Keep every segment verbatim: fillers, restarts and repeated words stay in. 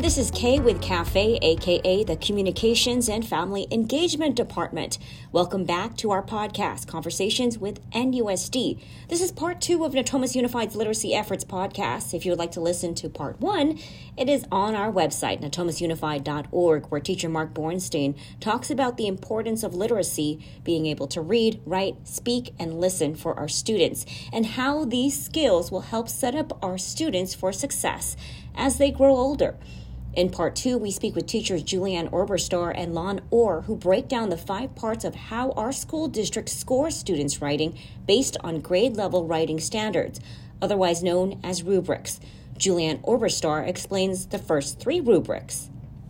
this is Kay with Cafe, aka the Communications and Family Engagement Department. Welcome back to our podcast, Conversations with N U S D. This is part two of Natomas Unified's Literacy Efforts podcast. If you would like to listen to part one, it is on our website, natomas unified dot org, where teacher Mark Bornstein talks about the importance of literacy, being able to read, write, speak, and listen for our students, and how these skills will help set up our students for success as they grow older. In part two, we speak with teachers Julianne Oberstar and Lon Orr, who break down the five parts of how our school district scores students' writing based on grade-level writing standards, otherwise known as rubrics. Julianne Oberstar explains the first three rubrics.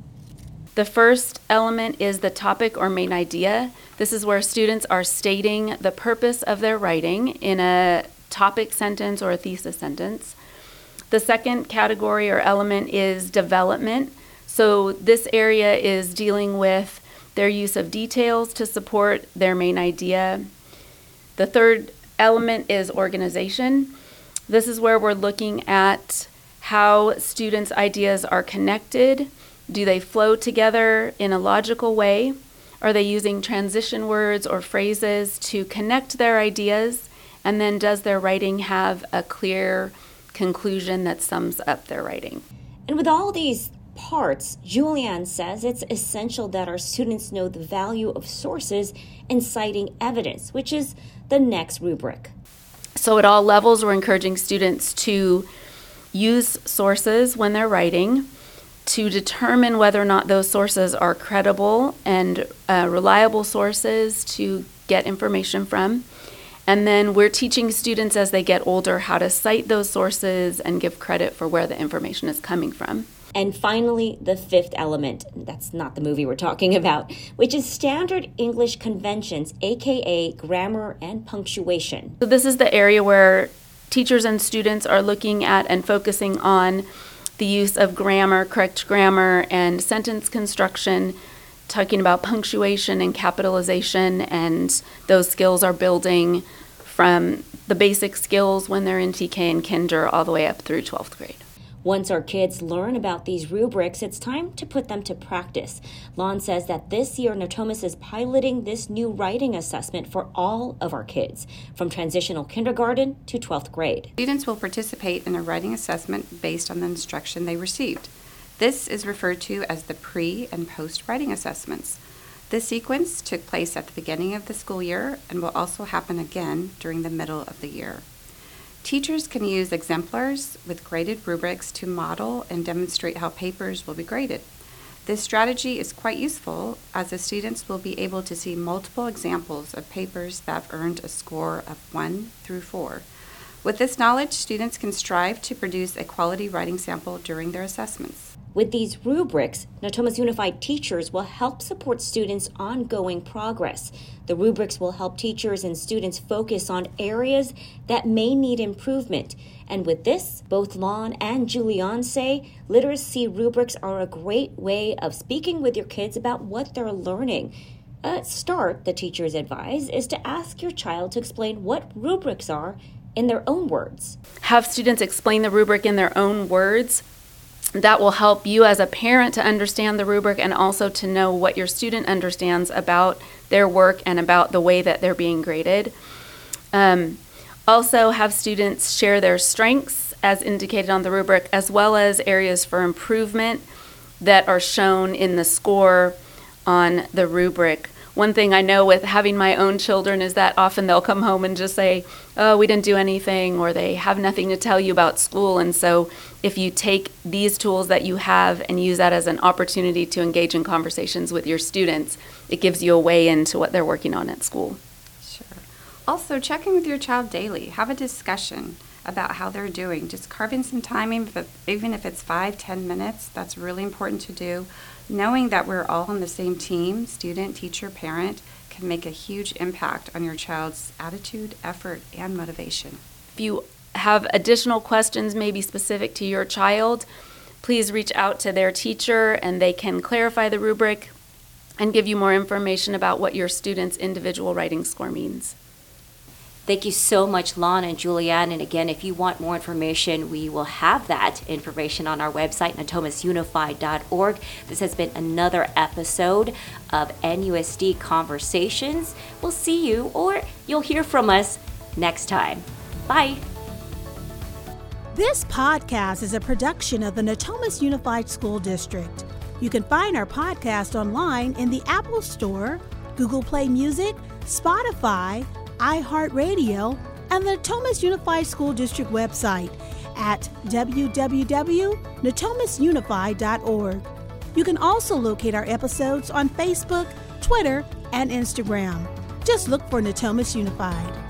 The first element is the topic or main idea. This is where students are stating the purpose of their writing in a topic sentence or a thesis sentence. The second category or element is development. So this area is dealing with their use of details to support their main idea. The third element is organization. This is where we're looking at how students' ideas are connected. Do they flow together in a logical way? Are they using transition words or phrases to connect their ideas? And then does their writing have a clear conclusion that sums up their writing? And with all these parts, Julianne says it's essential that our students know the value of sources and citing evidence, which is the next rubric. So at all levels, we're encouraging students to use sources when they're writing, to determine whether or not those sources are credible and uh, reliable sources to get information from. And then we're teaching students as they get older how to cite those sources and give credit for where the information is coming from. And finally, the fifth element, that's not the movie we're talking about, which is standard English conventions, aka grammar and punctuation. So this is the area where teachers and students are looking at and focusing on the use of grammar, correct grammar, and sentence construction, talking about punctuation and capitalization, and those skills are building from the basic skills when they're in T K and kinder all the way up through twelfth grade. Once our kids learn about these rubrics, it's time to put them to practice. Lon says that this year, Natomas is piloting this new writing assessment for all of our kids, from transitional kindergarten to twelfth grade. Students will participate in a writing assessment based on the instruction they received. This is referred to as the pre- and post-writing assessments. This sequence took place at the beginning of the school year and will also happen again during the middle of the year. Teachers can use exemplars with graded rubrics to model and demonstrate how papers will be graded. This strategy is quite useful as the students will be able to see multiple examples of papers that have earned a score of one through four. With this knowledge, students can strive to produce a quality writing sample during their assessments. With these rubrics, Natomas Unified teachers will help support students' ongoing progress. The rubrics will help teachers and students focus on areas that may need improvement. And with this, both Lon and Julianne say literacy rubrics are a great way of speaking with your kids about what they're learning. A start, the teachers advise, is to ask your child to explain what rubrics are in their own words. Have students explain the rubric in their own words. That will help you as a parent to understand the rubric and also to know what your student understands about their work and about the way that they're being graded. Um, also have students share their strengths as indicated on the rubric, as well as areas for improvement that are shown in the score on the rubric. One thing I know with having my own children is that often they'll come home and just say, oh, we didn't do anything, or they have nothing to tell you about school. And so if you take these tools that you have and use that as an opportunity to engage in conversations with your students, it gives you a way into what they're working on at school. Sure. Also, check in with your child daily. Have a discussion about how they're doing. Just carve in some time, even if it's five, ten minutes, that's really important to do. Knowing that we're all on the same team, student, teacher, parent, can make a huge impact on your child's attitude, effort, and motivation. If you have additional questions, maybe specific to your child, please reach out to their teacher and they can clarify the rubric and give you more information about what your student's individual writing score means. Thank you so much, Lon and Julianne. And again, if you want more information, we will have that information on our website, natomas unified dot org. This has been another episode of N U S D Conversations. We'll see you, or you'll hear from us next time. Bye. This podcast is a production of the Natomas Unified School District. You can find our podcast online in the Apple Store, Google Play Music, Spotify, iHeartRadio, and the Natomas Unified School District website at w w w dot natomas unified dot org. You can also locate our episodes on Facebook, Twitter, and Instagram. Just look for Natomas Unified.